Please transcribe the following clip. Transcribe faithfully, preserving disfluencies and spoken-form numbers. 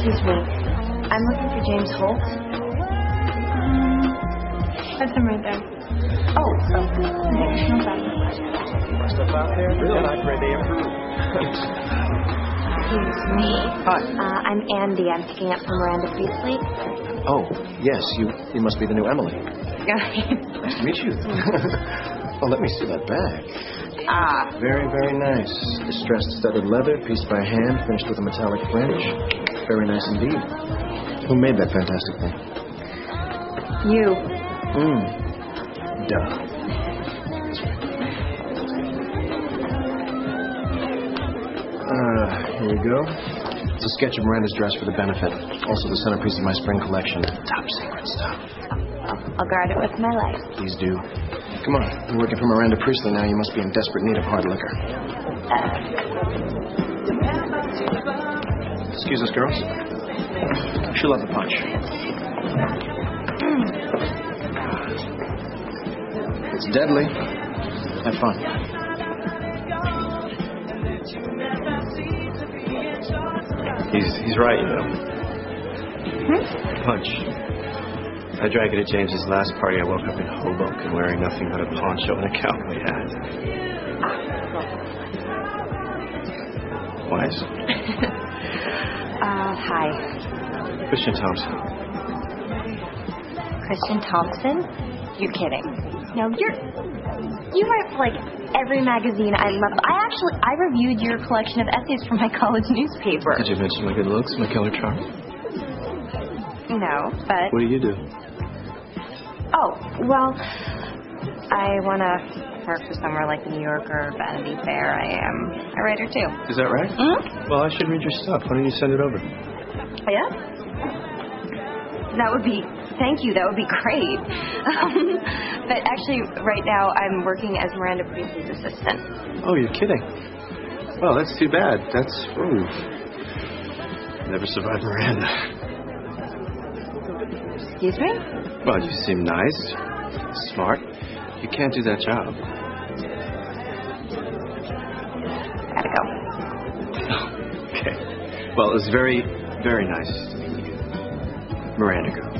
Excuse me. I'm looking for James Holt. Um, that's him right there. Oh, oh. Okay. No problem. Stuff out there? Really? I pray they improve. Excuse me. Hi. Uh, I'm Andy. I'm picking up from Miranda Priestley. Oh, yes, you you must be the new Emily. Nice Nice to meet you. Oh, let me see that bag. Ah. Very, very nice. Distressed studded leather, pieced by hand, finished with a metallic fringe. Very nice indeed. Who made that fantastic thing? You. Mmm. Duh. Uh, here you go. It's a sketch of Miranda's dress for the benefit. Also the centerpiece of my spring collection. Top secret stuff. I'll, I'll guard it with my life. Please do. Come on. You're working for Miranda Priestley now. You must be in desperate need of hard liquor. Excuse us, girls. She'll love the punch. Mm. It's deadly. Have fun. He's he's right, you know. Hmm? Punch. I drank it at James's last party. I woke up in Hoboken wearing nothing but a poncho and a cowboy hat. Wise? uh, hi. Christian Thompson. Christian Thompson? You're kidding. No, you're... You write for, like, every magazine I love. I actually... I reviewed your collection of essays for my college newspaper. Did you mention my good looks, my killer charm? No, but... What do you do? Oh, well, I want to work for somewhere like the New Yorker or Vanity Fair. I am a writer, too. Is that right? Mm-hmm. Well, I should read your stuff. Why don't you send it over? Yeah? That would be... Thank you. That would be great. Um, but actually, right now, I'm working as Miranda Priestley's assistant. Oh, you're kidding. Well, that's too bad. That's... Ooh. Never survived Miranda. Excuse me? Well, you seem nice, smart. You can't do that job. Gotta go. Okay. Well, it was very, very nice. Miranda, go.